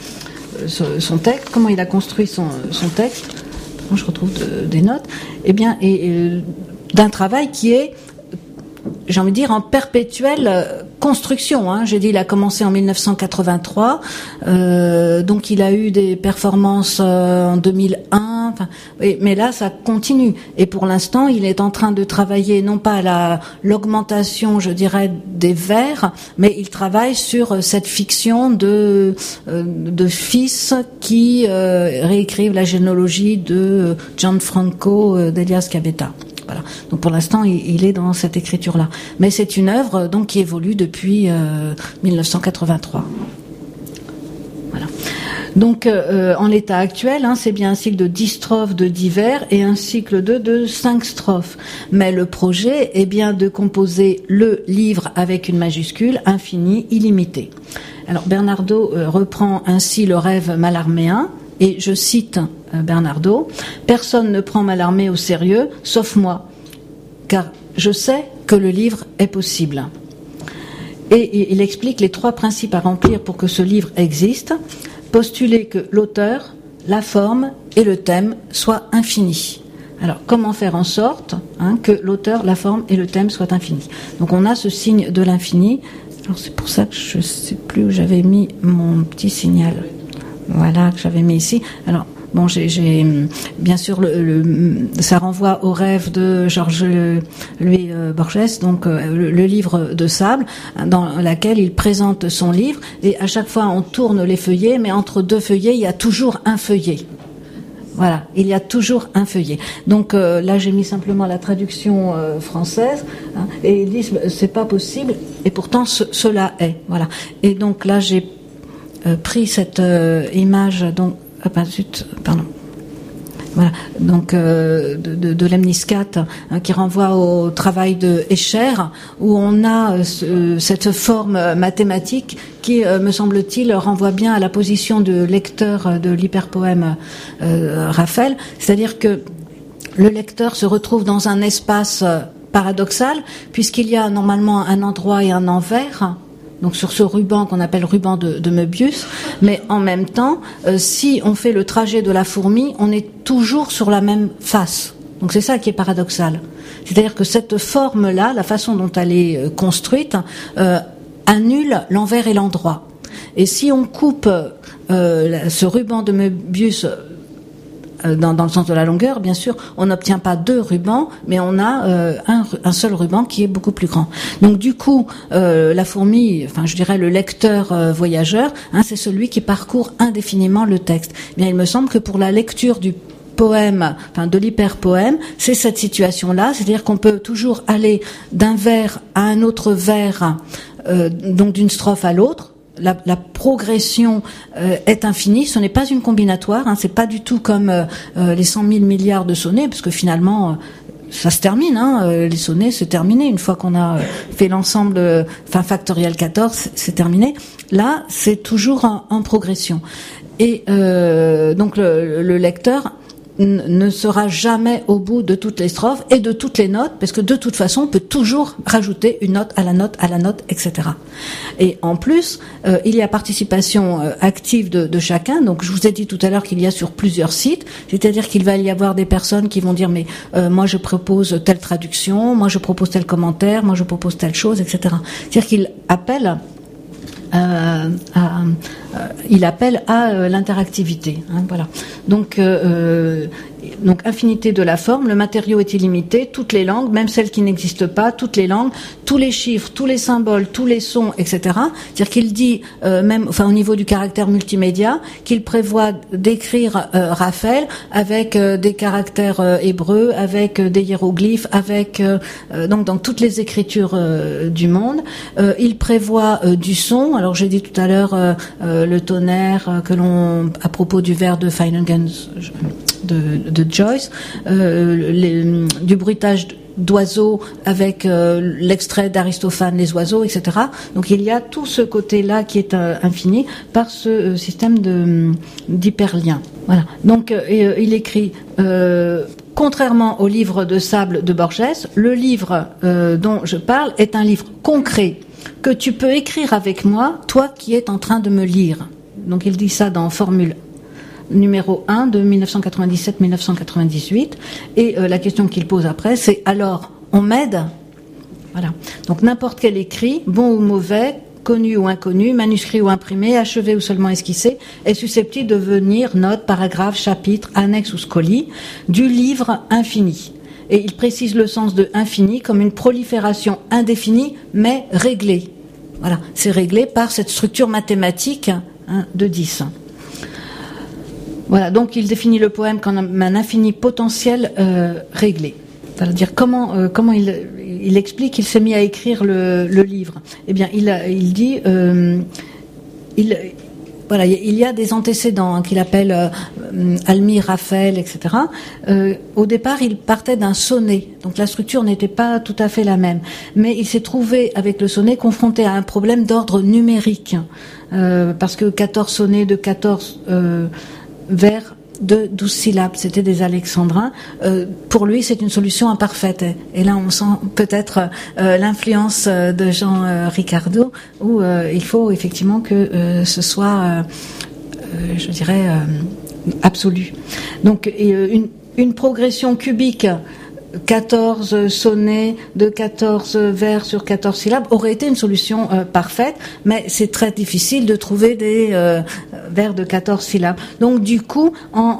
son texte, comment il a construit son texte. Je retrouve des notes. Eh bien, d'un travail qui est, j'ai envie de dire, en perpétuelle construction. J'ai dit, il a commencé en 1983, donc il a eu des performances en 2001. Mais là, ça continue. Et pour l'instant, il est en train de travailler non pas à l'augmentation, je dirais, des vers, mais il travaille sur cette fiction de fils qui réécrivent la généalogie de Gianfranco d'Elias Gavetta. Voilà. Donc pour l'instant, il est dans cette écriture-là. Mais c'est une œuvre donc qui évolue depuis 1983. Voilà. Donc en l'état actuel, c'est bien un cycle de 10 strophes de 10 vers et un cycle de 5 strophes. Mais le projet est bien de composer le livre avec une majuscule, infini, illimité. Alors Bernardo reprend ainsi le rêve mallarméen. Et je cite Bernardo, « Personne ne prend Mallarmé au sérieux, sauf moi, car je sais que le livre est possible. » Et il explique les 3 principes à remplir pour que ce livre existe. Postuler que l'auteur, la forme et le thème soient infinis. Alors, comment faire en sorte que l'auteur, la forme et le thème soient infinis? Donc, on a ce signe de l'infini. Alors, c'est pour ça que je ne sais plus où j'avais mis mon petit signal. Voilà, que j'avais mis ici. Alors, bon, j'ai bien sûr, ça renvoie au rêve de Georges Louis Borges, donc le livre de sable, dans lequel il présente son livre, et à chaque fois on tourne les feuillets, mais entre 2 feuillets, il y a toujours un feuillet. Voilà, il y a toujours un feuillet. Donc là, j'ai mis simplement la traduction française, et ils disent c'est pas possible, et pourtant cela est. Voilà. Et donc là, j'ai pris cette image, donc voilà, donc de Lemniscat, qui renvoie au travail de Escher, où on a cette forme mathématique qui, me semble-t-il, renvoie bien à la position de lecteur de l'hyperpoème Raphaël, c'est-à-dire que le lecteur se retrouve dans un espace paradoxal, puisqu'il y a normalement un endroit et un envers, donc sur ce ruban qu'on appelle ruban de Möbius, mais en même temps, si on fait le trajet de la fourmi, on est toujours sur la même face. Donc c'est ça qui est paradoxal. C'est-à-dire que cette forme-là, la façon dont elle est construite, annule l'envers et l'endroit. Et si on coupe ce ruban de Möbius dans le sens de la longueur, bien sûr, on n'obtient pas 2 rubans, mais on a un seul ruban qui est beaucoup plus grand. Donc du coup, la fourmi, enfin je dirais le lecteur voyageur, c'est celui qui parcourt indéfiniment le texte. Bien, il me semble que pour la lecture du poème, enfin de l'hyperpoème, c'est cette situation-là, c'est-à-dire qu'on peut toujours aller d'un vers à un autre vers, donc d'une strophe à l'autre. La progression est infinie, ce n'est pas une combinatoire, c'est pas du tout comme les 100 000 milliards de sonnets, parce que finalement ça se termine, les sonnets c'est terminé, une fois qu'on a fait l'ensemble, factoriel 14, c'est terminé. Là, c'est toujours en progression. Et donc le lecteur ne sera jamais au bout de toutes les strophes et de toutes les notes, parce que de toute façon, on peut toujours rajouter une note à la note, etc. Et en plus, il y a participation active de chacun. Donc, je vous ai dit tout à l'heure qu'il y a sur plusieurs sites, c'est-à-dire qu'il va y avoir des personnes qui vont dire, mais moi je propose telle traduction, moi je propose tel commentaire, moi je propose telle chose, etc. C'est-à-dire qu'il appelle il appelle à l'interactivité. Voilà. Donc infinité de la forme, le matériau est illimité, toutes les langues, même celles qui n'existent pas, toutes les langues, tous les chiffres, tous les symboles, tous les sons, etc. C'est-à-dire qu'il dit, même, au niveau du caractère multimédia, qu'il prévoit d'écrire Raphaël avec des caractères hébreux, avec des hiéroglyphes, avec donc dans toutes les écritures du monde. Il prévoit du son. Alors j'ai dit tout à l'heure le tonnerre que l'on, à propos du vers de Feiningens de Joyce, du bruitage d'oiseaux avec l'extrait d'Aristophane, les oiseaux, etc. Donc il y a tout ce côté-là qui est infini par ce système d'hyperlien. Voilà. Donc il écrit contrairement au livre de sable de Borges, le livre dont je parle est un livre concret que tu peux écrire avec moi, toi qui es en train de me lire. Donc il dit ça dans Formule numéro 1 de 1997-1998. Et la question qu'il pose après, c'est alors, on m'aide ? Voilà. Donc n'importe quel écrit, bon ou mauvais, connu ou inconnu, manuscrit ou imprimé, achevé ou seulement esquissé, est susceptible de devenir note, paragraphe, chapitre, annexe ou scolie du livre infini. Et il précise le sens de infini comme une prolifération indéfinie, mais réglée. Voilà, c'est réglé par cette structure mathématique de 10. Voilà, donc il définit le poème comme un infini potentiel réglé. C'est-à-dire comment il explique qu'il s'est mis à écrire le livre. Eh bien, il dit, voilà, il y a des antécédents qu'il appelle Almir, Raphaël, etc. Au départ, il partait d'un sonnet, donc la structure n'était pas tout à fait la même. Mais il s'est trouvé avec le sonnet confronté à un problème d'ordre numérique, parce que 14 sonnets de 14 vers de 12 syllabes, c'était des alexandrins. Pour lui, c'est une solution imparfaite. Et là, on sent peut-être l'influence de Jean Ricardo, où il faut effectivement que ce soit, je dirais, absolu. Donc, une progression cubique, 14 sonnets de 14 vers sur 14 syllabes aurait été une solution parfaite, mais c'est très difficile de trouver des vers de 14 syllabes. Donc du coup, en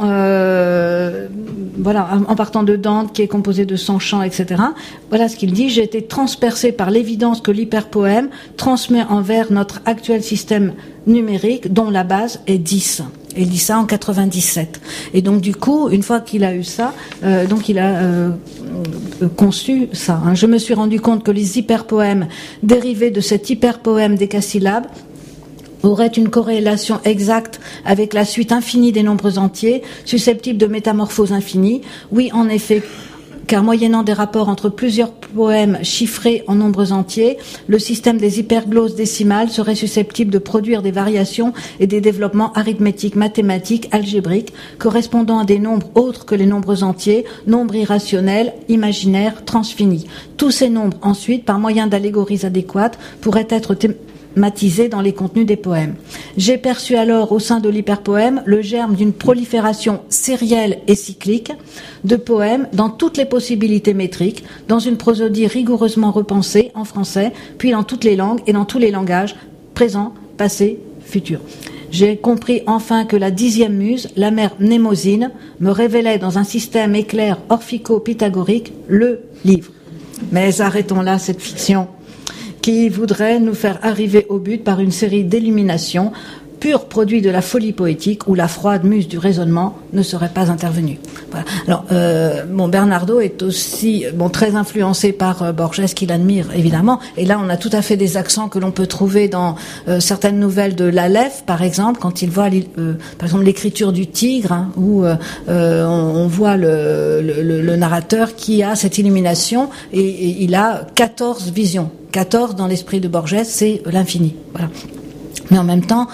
partant de Dante qui est composé de 100 chants, etc., voilà ce qu'il dit: j'ai été transpercé par l'évidence que l'hyperpoème transmet en vers notre actuel système numérique dont la base est 10. Et il dit ça en 97. Et donc du coup, une fois qu'il a eu ça, donc il a conçu ça. Je me suis rendu compte que les hyperpoèmes dérivés de cet hyperpoème décasyllabe auraient une corrélation exacte avec la suite infinie des nombres entiers, susceptibles de métamorphose infinie. Oui, en effet, car moyennant des rapports entre plusieurs poèmes chiffrés en nombres entiers, le système des hyperglosses décimales serait susceptible de produire des variations et des développements arithmétiques, mathématiques, algébriques, correspondant à des nombres autres que les nombres entiers, nombres irrationnels, imaginaires, transfinis. Tous ces nombres, ensuite, par moyen d'allégories adéquates, pourraient être thématisés dans les contenus des poèmes. J'ai perçu alors au sein de l'hyperpoème le germe d'une prolifération sérielle et cyclique de poèmes dans toutes les possibilités métriques, dans une prosodie rigoureusement repensée en français, puis dans toutes les langues et dans tous les langages, présent, passé, futur. J'ai compris enfin que la 10e muse, la mère Mnémosyne, me révélait dans un système éclair orphico-pythagorique le livre. Mais arrêtons là cette fiction qui voudrait nous faire arriver au but par une série d'illuminations, pur produit de la folie poétique où la froide muse du raisonnement ne serait pas intervenue. Voilà. Alors, Bernardo est aussi très influencé par Borges, qu'il admire évidemment. Et là, on a tout à fait des accents que l'on peut trouver dans certaines nouvelles de l'Aleph, par exemple, quand il voit, par exemple, l'écriture du tigre, où on voit le narrateur qui a cette illumination et il a 14 visions. 14 dans l'esprit de Borges, c'est l'infini. Voilà. Mais en même temps,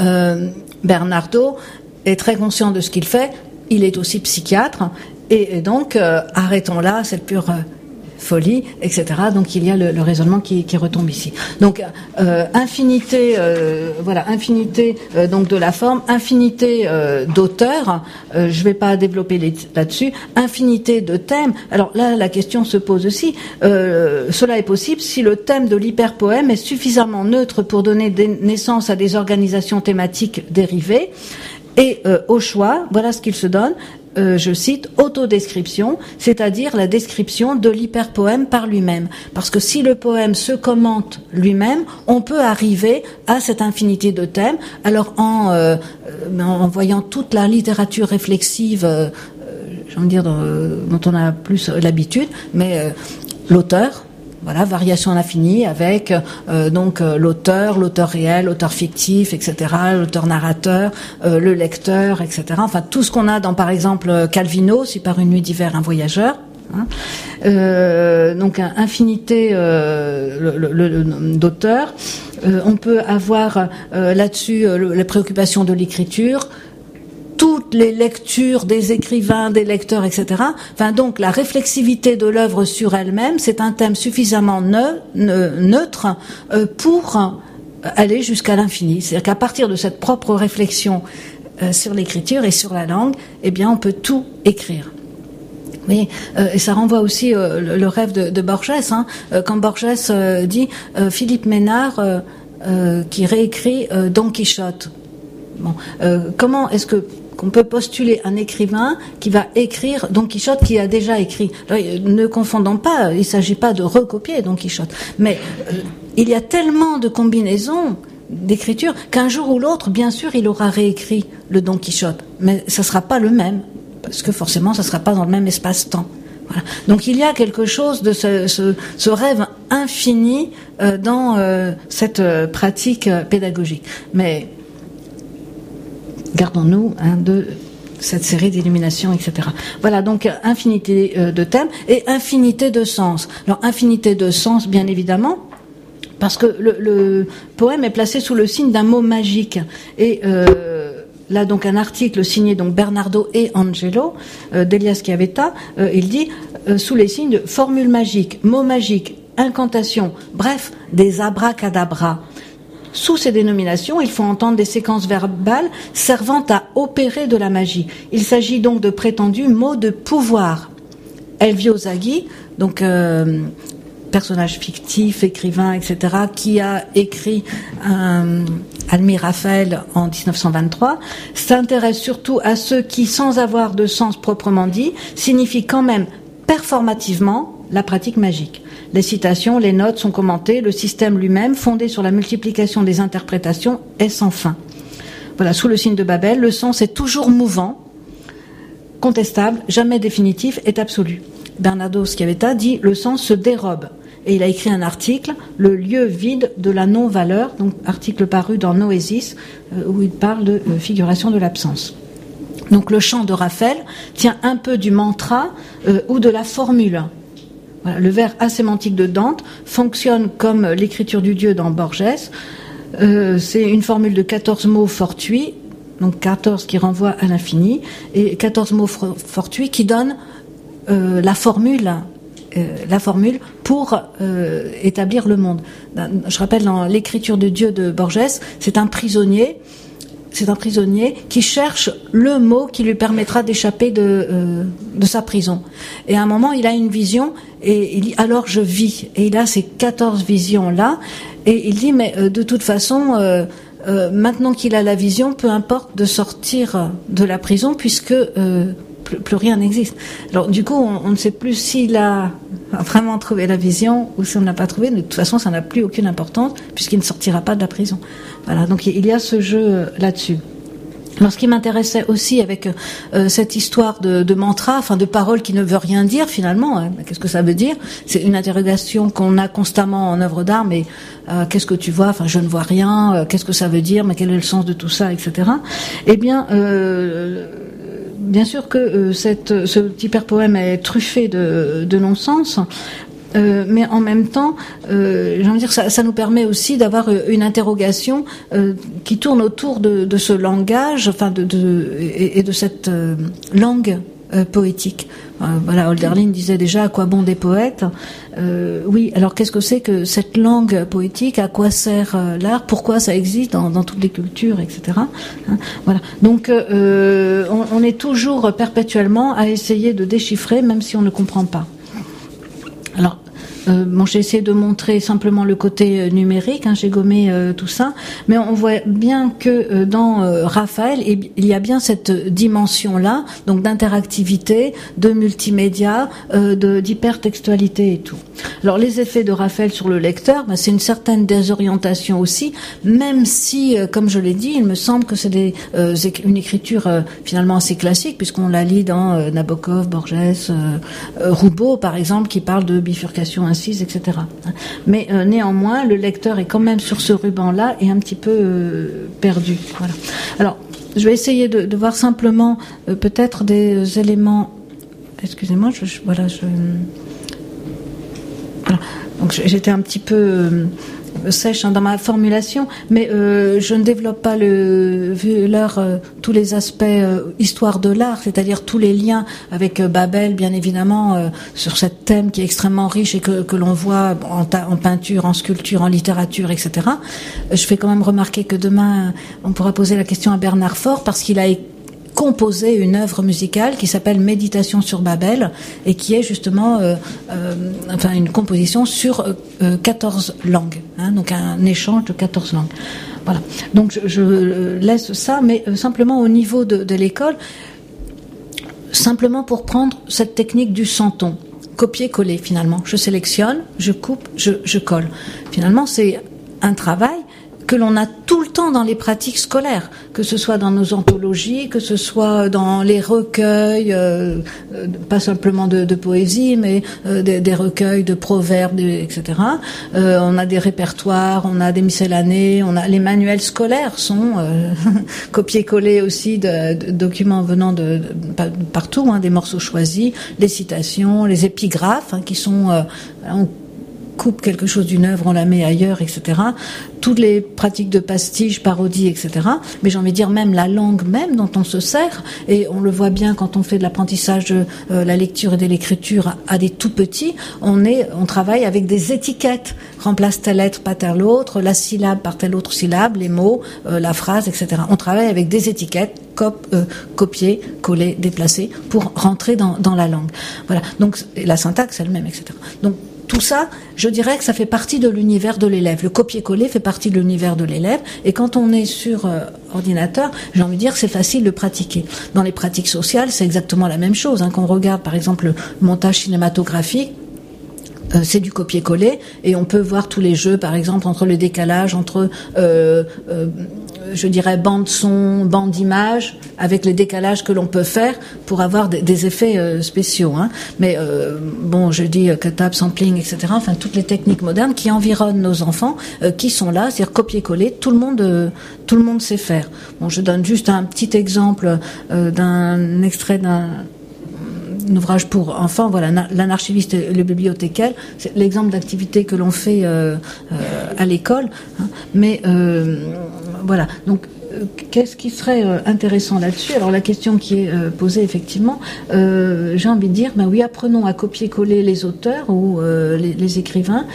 Bernardo est très conscient de ce qu'il fait. Il est aussi psychiatre. Et donc, arrêtons là cette pure folie, etc. Donc, il y a le raisonnement qui retombe ici. Donc, infinité, infinité donc de la forme, infinité d'auteurs. Je ne vais pas développer là-dessus. Infinité de thèmes. Alors là, la question se pose aussi. Cela est possible si le thème de l'hyperpoème est suffisamment neutre pour donner naissance à des organisations thématiques dérivées. Et au choix, voilà ce qu'il se donne. Je cite, autodescription, c'est-à-dire la description de l'hyperpoème par lui-même. Parce que si le poème se commente lui-même, on peut arriver à cette infinité de thèmes. Alors en voyant toute la littérature réflexive, j'ai envie de dire, dont on a plus l'habitude, mais l'auteur, voilà, variation à l'infini avec l'auteur réel, l'auteur fictif, etc., l'auteur narrateur, le lecteur, etc. Enfin, tout ce qu'on a dans, par exemple, Calvino, si par une nuit d'hiver un voyageur. Donc, infinité d'auteurs. On peut avoir là-dessus les préoccupations de l'écriture, toutes les lectures des écrivains, des lecteurs, etc. Enfin, donc, la réflexivité de l'œuvre sur elle-même, c'est un thème suffisamment neutre pour aller jusqu'à l'infini. C'est-à-dire qu'à partir de cette propre réflexion sur l'écriture et sur la langue, eh bien, on peut tout écrire. Oui, et ça renvoie aussi le rêve de Borges, hein, quand Borges dit Philippe Ménard qui réécrit Don Quichotte. Bon, comment est-ce qu'on peut postuler un écrivain qui va écrire Don Quichotte qui a déjà écrit? Alors, ne confondons pas, il ne s'agit pas de recopier Don Quichotte, mais il y a tellement de combinaisons d'écriture qu'un jour ou l'autre, bien sûr, il aura réécrit le Don Quichotte, mais ça ne sera pas le même, parce que forcément, ça ne sera pas dans le même espace-temps. Voilà. Donc il y a quelque chose de ce rêve infini dans cette pratique pédagogique. Mais gardons-nous de cette série d'illuminations, etc. Voilà, donc infinité de thèmes et infinité de sens. Alors infinité de sens, bien évidemment, parce que le poème est placé sous le signe d'un mot magique. Et là, donc, un article signé donc Bernardo et Angelo d'Elias Chiavetta, il dit sous les signes de formules magiques, mots magiques, incantations, bref, des abracadabras. Sous ces dénominations, il faut entendre des séquences verbales servant à opérer de la magie. Il s'agit donc de prétendus mots de pouvoir. Elvio Zaghi, donc personnage fictif, écrivain, etc., qui a écrit Almir Raphaël en 1923, s'intéresse surtout à ceux qui, sans avoir de sens proprement dit, signifient quand même performativement la pratique magique. Les citations, les notes sont commentées, le système lui-même, fondé sur la multiplication des interprétations, est sans fin. Voilà, sous le signe de Babel, le sens est toujours mouvant, contestable, jamais définitif, est absolu. Bernardo Schiavetta dit « le sens se dérobe ». Et il a écrit un article, « Le lieu vide de la non-valeur », donc article paru dans Noésis, où il parle de figuration de l'absence. Donc le chant de Raphaël tient un peu du mantra ou de la formule. Voilà, le vers asémantique de Dante fonctionne comme l'écriture du Dieu dans Borges. C'est une formule de 14 mots fortuits, donc 14 qui renvoient à l'infini, et 14 mots fortuits qui donnent la formule pour établir le monde. Je rappelle, dans l'écriture de Dieu de Borges, c'est un prisonnier qui cherche le mot qui lui permettra d'échapper de sa prison. Et à un moment, il a une vision et il dit « alors je vis ». Et il a ces 14 visions-là et il dit « mais de toute façon, maintenant qu'il a la vision, peu importe de sortir de la prison puisque plus rien n'existe ». Alors du coup, on ne sait plus s'il a vraiment trouvé la vision ou si on ne l'a pas trouvé. De toute façon, ça n'a plus aucune importance puisqu'il ne sortira pas de la prison. Voilà, donc il y a ce jeu là-dessus. Alors, ce qui m'intéressait aussi avec cette histoire de mantra, enfin de parole qui ne veut rien dire finalement, hein, qu'est-ce que ça veut dire? C'est une interrogation qu'on a constamment en œuvre d'art, mais qu'est-ce que tu vois? Enfin, je ne vois rien. Qu'est-ce que ça veut dire? Mais quel est le sens de tout ça, etc. Eh bien, bien sûr que ce petit poème est truffé de non-sens. Mais en même temps, j'ai envie de dire, ça nous permet aussi d'avoir une interrogation qui tourne autour de ce langage, enfin et de cette langue poétique. Voilà, Hölderlin disait déjà à quoi bon des poètes. Oui, alors qu'est-ce que c'est que cette langue poétique? À quoi sert l'art? Pourquoi ça existe dans toutes les cultures, etc. Hein, voilà. Donc, on est toujours perpétuellement à essayer de déchiffrer, même si on ne comprend pas. Alors, bon, j'ai essayé de montrer simplement le côté numérique, hein, j'ai gommé tout ça, mais on voit bien que dans Raphaël, il y a bien cette dimension-là, donc d'interactivité, de multimédia, d'hypertextualité et tout. Alors, les effets de Raphaël sur le lecteur, c'est une certaine désorientation aussi, même si, comme je l'ai dit, il me semble que c'est une écriture finalement assez classique, puisqu'on la lit dans Nabokov, Borges, Roubaud, par exemple, qui parle de bifurcation incise, etc. Mais néanmoins, le lecteur est quand même sur ce ruban-là et un petit peu perdu. Voilà. Alors, je vais essayer de voir simplement peut-être des éléments. Excusez-moi, voilà. Donc j'étais un petit peu sèche dans ma formulation, mais je ne développe pas vu l'heure tous les aspects histoire de l'art, c'est-à-dire tous les liens avec Babel, bien évidemment, sur cette thème qui est extrêmement riche et que l'on voit en peinture, en sculpture, en littérature, etc. Je fais quand même remarquer que demain, on pourra poser la question à Bernard Faure, parce qu'il a composé une œuvre musicale qui s'appelle Méditation sur Babel et qui est justement une composition sur 14 langues, donc un échange de 14 langues. Voilà. Donc je laisse ça, mais simplement au niveau de l'école, simplement pour prendre cette technique du senton, copier-coller finalement. Je sélectionne, je coupe, je colle. Finalement, c'est un travail que l'on a tout le temps dans les pratiques scolaires, que ce soit dans nos anthologies, que ce soit dans les recueils, pas simplement de poésie, mais des recueils de proverbes, etc. On a des répertoires, on a des miscellanées, on a les manuels scolaires sont copier-coller aussi de documents venant de partout, des morceaux choisis, les citations, les épigraphes, qui sont on coupe quelque chose d'une œuvre, on la met ailleurs, etc. Toutes les pratiques de pastiche, parodie, etc. Mais j'ai envie de dire même la langue même dont on se sert, et on le voit bien quand on fait de l'apprentissage de la lecture et de l'écriture à des tout petits, on travaille avec des étiquettes. Remplace telle lettre par telle autre, la syllabe par telle autre syllabe, les mots, la phrase, etc. On travaille avec des étiquettes, copier, coller, déplacer, pour rentrer dans la langue. Voilà. Donc la syntaxe elle-même, etc. Donc tout ça, je dirais que ça fait partie de l'univers de l'élève. Le copier-coller fait partie de l'univers de l'élève. Et quand on est sur ordinateur, j'ai envie de dire que c'est facile de pratiquer. Dans les pratiques sociales, c'est exactement la même chose. Quand on regarde, par exemple, le montage cinématographique, c'est du copier-coller. Et on peut voir tous les jeux, par exemple, entre le décalage, entre... je dirais bande son, bande image, avec les décalages que l'on peut faire pour avoir des effets spéciaux. Mais je dis cut-up, sampling, etc. Enfin, toutes les techniques modernes qui environnent nos enfants, qui sont là, c'est-à-dire copier-coller. Tout le monde sait faire. Bon, je donne juste un petit exemple d'un extrait d'un ouvrage pour enfants, voilà, l'anarchiviste et le bibliothécaire, c'est l'exemple d'activité que l'on fait à l'école. Mais voilà, donc qu'est-ce qui serait intéressant là-dessus? Alors la question qui est posée effectivement, j'ai envie de dire, oui, apprenons à copier-coller les auteurs ou les écrivains,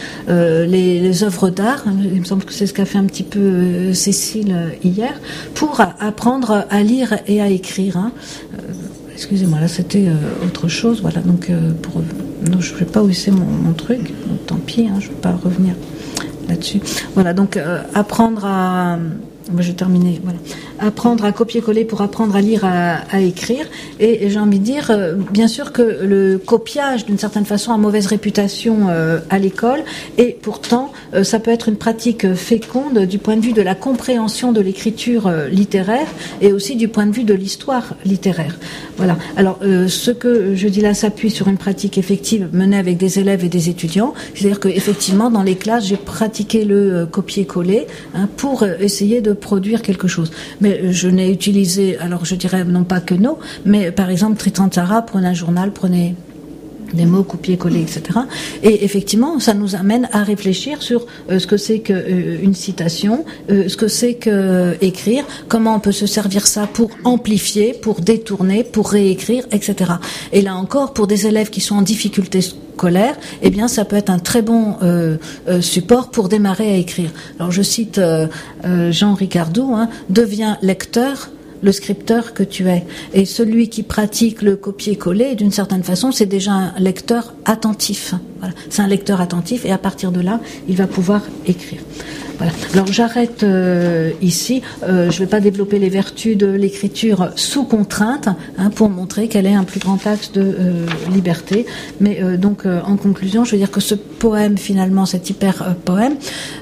les œuvres d'art. Il me semble que c'est ce qu'a fait un petit peu Cécile hier, pour apprendre à lire et à écrire. Excusez-moi, là c'était autre chose. Voilà, donc non, je ne vais pas où c'est mon truc. Donc, tant pis, je ne vais pas revenir là-dessus. Voilà, donc apprendre à... Je vais terminer. Voilà. Apprendre à copier-coller pour apprendre à lire, à écrire. Et j'ai envie de dire, bien sûr que le copiage, d'une certaine façon, a mauvaise réputation à l'école. Et pourtant, ça peut être une pratique féconde du point de vue de la compréhension de l'écriture littéraire et aussi du point de vue de l'histoire littéraire. Voilà. Alors, ce que je dis là s'appuie sur une pratique effective menée avec des élèves et des étudiants. C'est-à-dire qu'effectivement, dans les classes, j'ai pratiqué le copier-coller pour essayer de produire quelque chose. Mais je n'ai utilisé, alors je dirais non pas que non, mais par exemple Tritantara, prenez un journal, prenez des mots, copier-coller, etc. Et effectivement, ça nous amène à réfléchir sur ce que c'est qu'une citation, ce que c'est que écrire, comment on peut se servir ça pour amplifier, pour détourner, pour réécrire, etc. Et là encore, pour des élèves qui sont en difficulté scolaire, eh bien, ça peut être un très bon support pour démarrer à écrire. Alors, je cite Jean Ricardou, deviens lecteur, le scripteur que tu es. Et celui qui pratique le copier-coller, d'une certaine façon, c'est déjà un lecteur attentif. Voilà. C'est un lecteur attentif et à partir de là, il va pouvoir écrire. Voilà. Alors j'arrête ici. Je ne vais pas développer les vertus de l'écriture sous contrainte pour montrer qu'elle est un plus grand axe de liberté. Mais donc en conclusion, je veux dire que ce poème, finalement, cet hyper poème,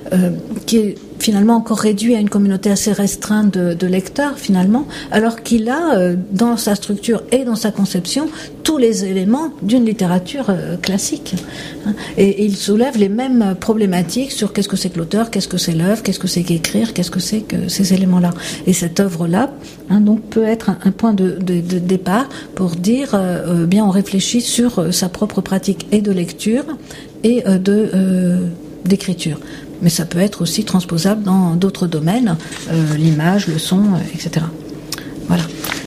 qui est finalement encore réduit à une communauté assez restreinte de lecteurs, finalement, alors qu'il a, dans sa structure et dans sa conception, tous les éléments d'une littérature classique. Et il soulève les mêmes problématiques sur qu'est-ce que c'est que l'auteur, qu'est-ce que c'est l'œuvre, qu'est-ce que c'est qu'écrire, qu'est-ce que c'est que ces éléments-là. Et cette œuvre-là, donc, peut être un point de départ pour dire, bien, on réfléchit sur sa propre pratique et de lecture et d'écriture. Mais ça peut être aussi transposable dans d'autres domaines, l'image, le son, etc. Voilà.